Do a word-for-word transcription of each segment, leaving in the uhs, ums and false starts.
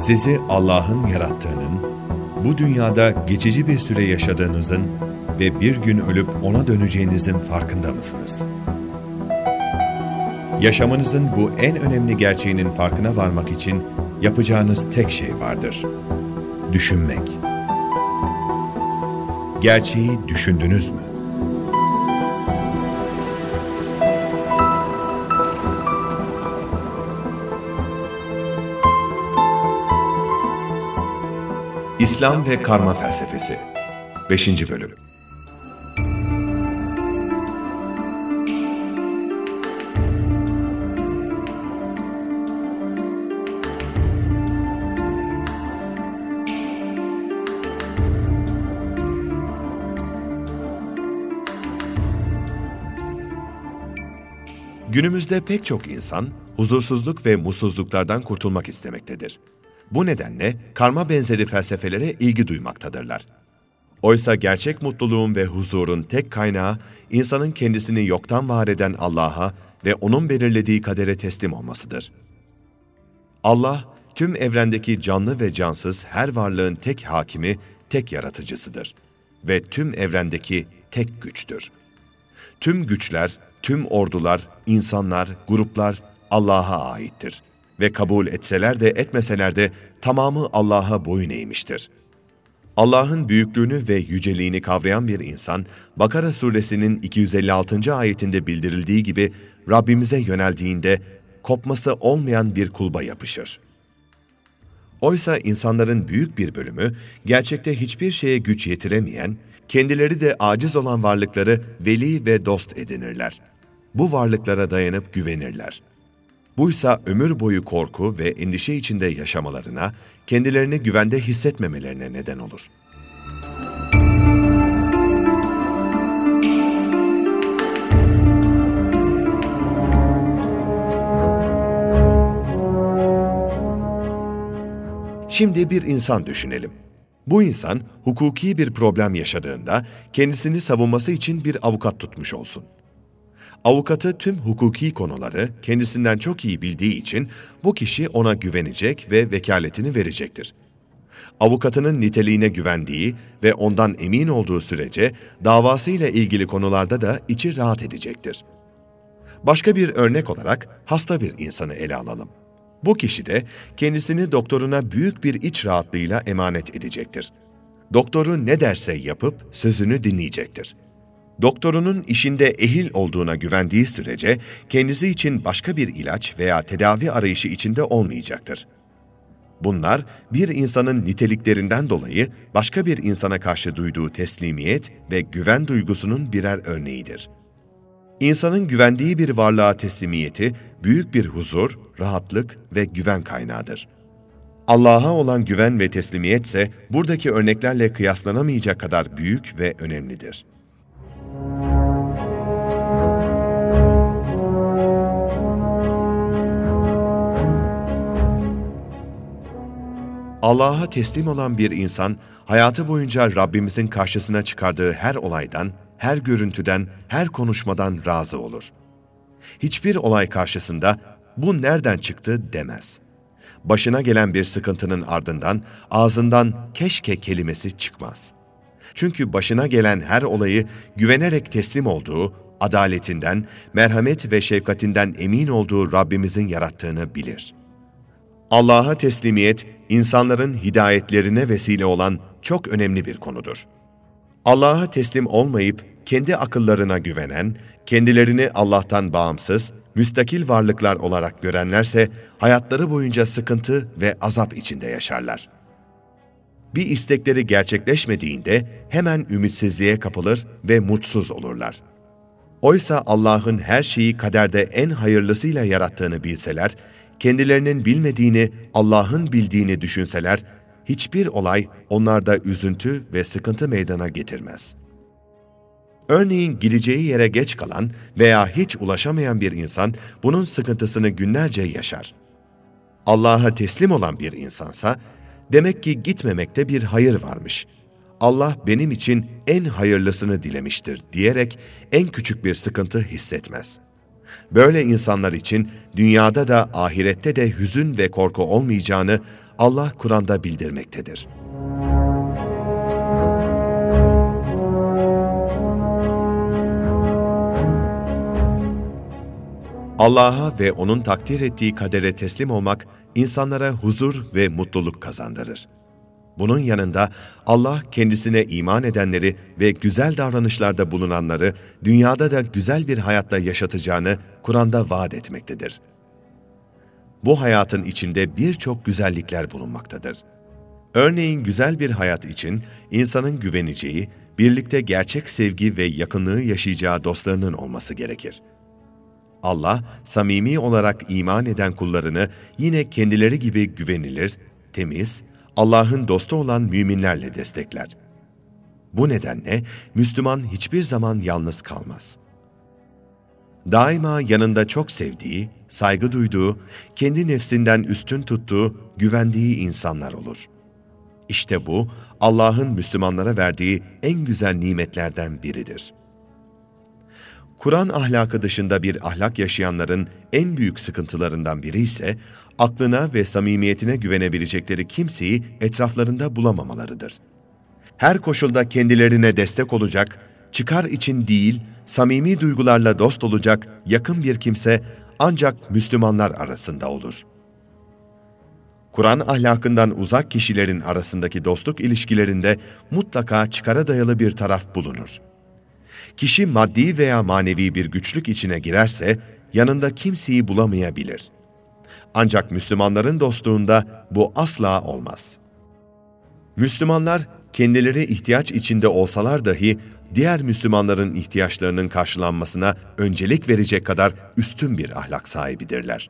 Sizi Allah'ın yarattığının, bu dünyada geçici bir süre yaşadığınızın ve bir gün ölüp O'na döneceğinizin farkında mısınız? Yaşamanızın bu en önemli gerçeğinin farkına varmak için yapacağınız tek şey vardır: düşünmek. Gerçeği düşündünüz mü? İslam ve Karma Felsefesi beşinci Bölüm. Günümüzde pek çok insan huzursuzluk ve mutsuzluklardan kurtulmak istemektedir. Bu nedenle karma benzeri felsefelere ilgi duymaktadırlar. Oysa gerçek mutluluğun ve huzurun tek kaynağı, insanın kendisini yoktan var eden Allah'a ve O'nun belirlediği kadere teslim olmasıdır. Allah, tüm evrendeki canlı ve cansız her varlığın tek hakimi, tek yaratıcısıdır ve tüm evrendeki tek güçtür. Tüm güçler, tüm ordular, insanlar, gruplar Allah'a aittir ve kabul etseler de etmeseler de tamamı Allah'a boyun eğmiştir. Allah'ın büyüklüğünü ve yüceliğini kavrayan bir insan, Bakara suresinin iki yüz elli altıncı ayetinde bildirildiği gibi Rabbimize yöneldiğinde kopması olmayan bir kulba yapışır. Oysa insanların büyük bir bölümü gerçekte hiçbir şeye güç yetiremeyen, kendileri de aciz olan varlıkları veli ve dost edinirler. Bu varlıklara dayanıp güvenirler. Buysa ömür boyu korku ve endişe içinde yaşamalarına, kendilerini güvende hissetmemelerine neden olur. Şimdi bir insan düşünelim. Bu insan hukuki bir problem yaşadığında kendisini savunması için bir avukat tutmuş olsun. Avukatı tüm hukuki konuları kendisinden çok iyi bildiği için bu kişi ona güvenecek ve vekaletini verecektir. Avukatının niteliğine güvendiği ve ondan emin olduğu sürece davasıyla ilgili konularda da içi rahat edecektir. Başka bir örnek olarak hasta bir insanı ele alalım. Bu kişi de kendisini doktoruna büyük bir iç rahatlığıyla emanet edecektir. Doktoru ne derse yapıp sözünü dinleyecektir. Doktorunun işinde ehil olduğuna güvendiği sürece kendisi için başka bir ilaç veya tedavi arayışı içinde olmayacaktır. Bunlar bir insanın niteliklerinden dolayı başka bir insana karşı duyduğu teslimiyet ve güven duygusunun birer örneğidir. İnsanın güvendiği bir varlığa teslimiyeti büyük bir huzur, rahatlık ve güven kaynağıdır. Allah'a olan güven ve teslimiyet ise buradaki örneklerle kıyaslanamayacak kadar büyük ve önemlidir. Allah'a teslim olan bir insan, hayatı boyunca Rabbimizin karşısına çıkardığı her olaydan, her görüntüden, her konuşmadan razı olur. Hiçbir olay karşısında bu nereden çıktı demez. Başına gelen bir sıkıntının ardından ağzından keşke kelimesi çıkmaz. Çünkü başına gelen her olayı güvenerek teslim olduğu, adaletinden, merhamet ve şefkatinden emin olduğu Rabbimizin yarattığını bilir. Allah'a teslimiyet, insanların hidayetlerine vesile olan çok önemli bir konudur. Allah'a teslim olmayıp kendi akıllarına güvenen, kendilerini Allah'tan bağımsız, müstakil varlıklar olarak görenlerse hayatları boyunca sıkıntı ve azap içinde yaşarlar. Bir istekleri gerçekleşmediğinde hemen ümitsizliğe kapılır ve mutsuz olurlar. Oysa Allah'ın her şeyi kaderde en hayırlısıyla yarattığını bilseler, kendilerinin bilmediğini Allah'ın bildiğini düşünseler, hiçbir olay onlarda üzüntü ve sıkıntı meydana getirmez. Örneğin gideceği yere geç kalan veya hiç ulaşamayan bir insan bunun sıkıntısını günlerce yaşar. Allah'a teslim olan bir insansa, demek ki gitmemekte bir hayır varmış. Allah benim için en hayırlısını dilemiştir diyerek en küçük bir sıkıntı hissetmez. Böyle insanlar için dünyada da ahirette de hüzün ve korku olmayacağını Allah Kur'an'da bildirmektedir. Allah'a ve O'nun takdir ettiği kadere teslim olmak, insanlara huzur ve mutluluk kazandırır. Bunun yanında Allah kendisine iman edenleri ve güzel davranışlarda bulunanları dünyada da güzel bir hayatta yaşatacağını Kur'an'da vaat etmektedir. Bu hayatın içinde birçok güzellikler bulunmaktadır. Örneğin güzel bir hayat için insanın güveneceği, birlikte gerçek sevgi ve yakınlığı yaşayacağı dostlarının olması gerekir. Allah, samimi olarak iman eden kullarını yine kendileri gibi güvenilir, temiz, Allah'ın dostu olan müminlerle destekler. Bu nedenle Müslüman hiçbir zaman yalnız kalmaz. Daima yanında çok sevdiği, saygı duyduğu, kendi nefsinden üstün tuttuğu, güvendiği insanlar olur. İşte bu, Allah'ın Müslümanlara verdiği en güzel nimetlerden biridir. Kur'an ahlakı dışında bir ahlak yaşayanların en büyük sıkıntılarından biri ise, aklına ve samimiyetine güvenebilecekleri kimseyi etraflarında bulamamalarıdır. Her koşulda kendilerine destek olacak, çıkar için değil, samimi duygularla dost olacak yakın bir kimse ancak Müslümanlar arasında olur. Kur'an ahlakından uzak kişilerin arasındaki dostluk ilişkilerinde mutlaka çıkara dayalı bir taraf bulunur. Kişi maddi veya manevi bir güçlük içine girerse yanında kimseyi bulamayabilir. Ancak Müslümanların dostluğunda bu asla olmaz. Müslümanlar kendileri ihtiyaç içinde olsalar dahi diğer Müslümanların ihtiyaçlarının karşılanmasına öncelik verecek kadar üstün bir ahlak sahibidirler.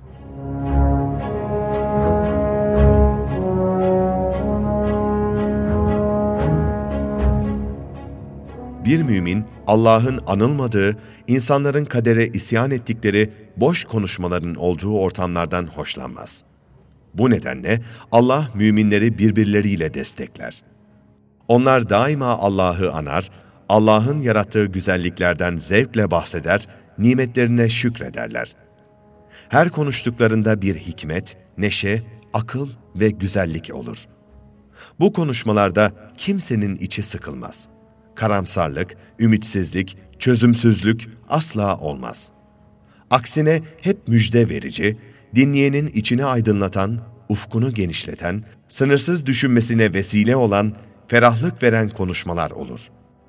Bir mümin, Allah'ın anılmadığı, insanların kadere isyan ettikleri boş konuşmaların olduğu ortamlardan hoşlanmaz. Bu nedenle Allah müminleri birbirleriyle destekler. Onlar daima Allah'ı anar, Allah'ın yarattığı güzelliklerden zevkle bahseder, nimetlerine şükrederler. Her konuştuklarında bir hikmet, neşe, akıl ve güzellik olur. Bu konuşmalarda kimsenin içi sıkılmaz. Karamsarlık, ümitsizlik, çözümsüzlük asla olmaz. Aksine hep müjde verici, dinleyenin içini aydınlatan, ufkunu genişleten, sınırsız düşünmesine vesile olan, ferahlık veren konuşmalar olur.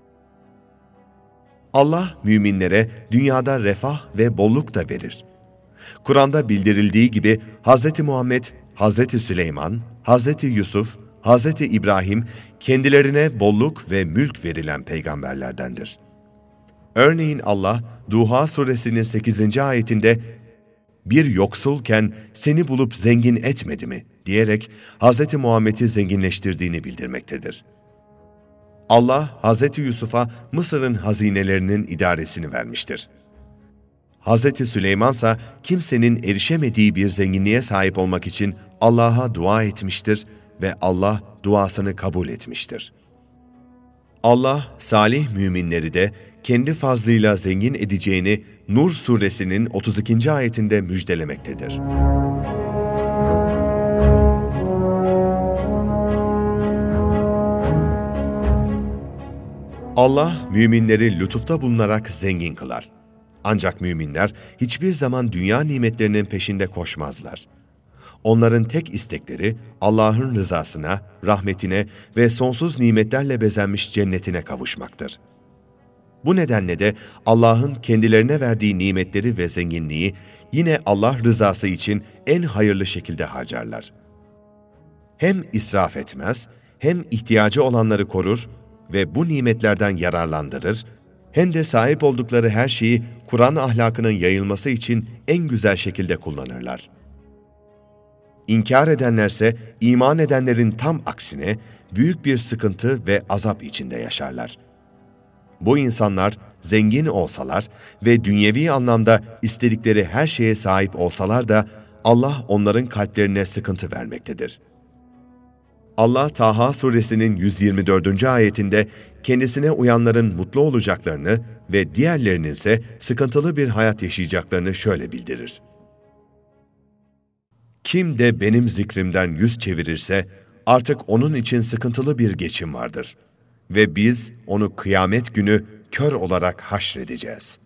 Allah müminlere dünyada refah ve bolluk da verir. Kur'an'da bildirildiği gibi Hz. Muhammed, Hz. Süleyman, Hz. Yusuf, Hz. İbrahim kendilerine bolluk ve mülk verilen peygamberlerdendir. Örneğin Allah, Duha suresinin sekizinci ayetinde "Bir yoksulken seni bulup zengin etmedi mi?" diyerek Hz. Muhammed'i zenginleştirdiğini bildirmektedir. Allah, Hz. Yusuf'a Mısır'ın hazinelerinin idaresini vermiştir. Hz. Süleyman ise kimsenin erişemediği bir zenginliğe sahip olmak için Allah'a dua etmiştir ve Allah duasını kabul etmiştir. Allah, salih müminleri de kendi fazlıyla zengin edeceğini Nur suresinin otuz ikinci ayetinde müjdelemektedir. Allah, müminleri lütufta bulunarak zengin kılar. Ancak müminler hiçbir zaman dünya nimetlerinin peşinde koşmazlar. Onların tek istekleri Allah'ın rızasına, rahmetine ve sonsuz nimetlerle bezenmiş cennetine kavuşmaktır. Bu nedenle de Allah'ın kendilerine verdiği nimetleri ve zenginliği yine Allah rızası için en hayırlı şekilde harcarlar. Hem israf etmez, hem ihtiyacı olanları korur ve bu nimetlerden yararlandırır, hem de sahip oldukları her şeyi Kur'an ahlakının yayılması için en güzel şekilde kullanırlar. İnkar edenlerse iman edenlerin tam aksine büyük bir sıkıntı ve azap içinde yaşarlar. Bu insanlar zengin olsalar ve dünyevi anlamda istedikleri her şeye sahip olsalar da Allah onların kalplerine sıkıntı vermektedir. Allah Taha suresinin yüz yirmi dördüncü ayetinde kendisine uyanların mutlu olacaklarını, ve diğerlerinin ise sıkıntılı bir hayat yaşayacaklarını şöyle bildirir. Kim de benim zikrimden yüz çevirirse, artık onun için sıkıntılı bir geçim vardır. Ve biz onu kıyamet günü kör olarak haşredeceğiz.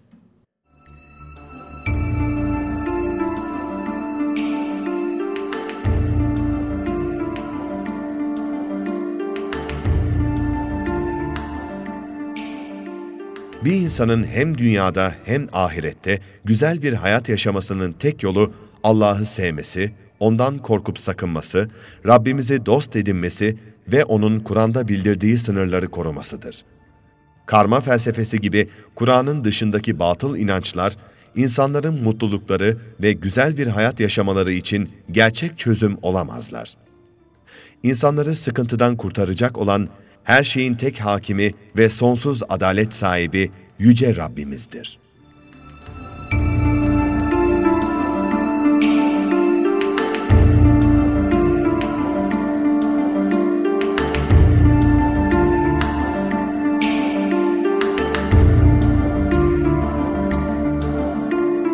Bir insanın hem dünyada hem ahirette güzel bir hayat yaşamasının tek yolu Allah'ı sevmesi, ondan korkup sakınması, Rabbimizi dost edinmesi ve onun Kur'an'da bildirdiği sınırları korumasıdır. Karma felsefesi gibi Kur'an'ın dışındaki batıl inançlar, insanların mutlulukları ve güzel bir hayat yaşamaları için gerçek çözüm olamazlar. İnsanları sıkıntıdan kurtaracak olan, her şeyin tek hakimi ve sonsuz adalet sahibi Yüce Rabbimizdir.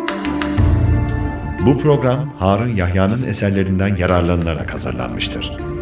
Bu program Harun Yahya'nın eserlerinden yararlanılarak hazırlanmıştır.